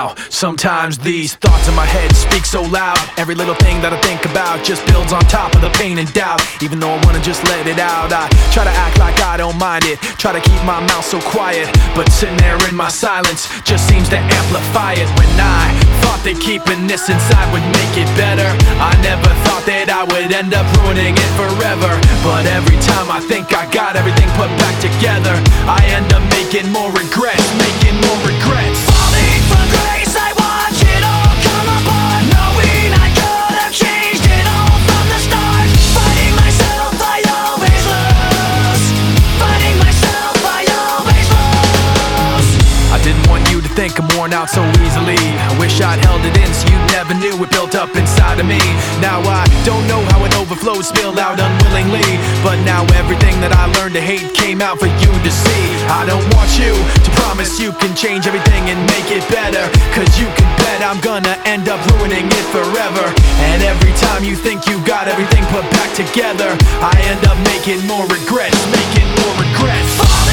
now. Sometimes these thoughts in my head speak so loud. Every little thing that I think about just builds on top of the pain and doubt. Even though I wanna just let it out, I try to act like I don't mind it. Try to keep my mouth so quiet, but sitting there in my silence just seems to amplify it. When I thought that keeping this inside would make it better, I never thought that I would end up ruining it forever. But every time I think I got everything put back together, I end up making more regrets, making more regrets. Falling from grace, I watch it all come apart, knowing I could have changed it all from the start. Fighting myself, I always lose. Fighting myself, I always lose. I didn't want you to think I'm worn out so easily. I wish I'd held it in so you never knew it built up inside of me. Now I don't know how it overflowed, spilled out unwillingly, but now everything that I learned to hate came out for you to see. I don't want you to promise you can change everything and make it better, cause you can bet I'm gonna end up ruining it forever. And every time you think you got everything put back together, I end up making more regrets, making more regrets.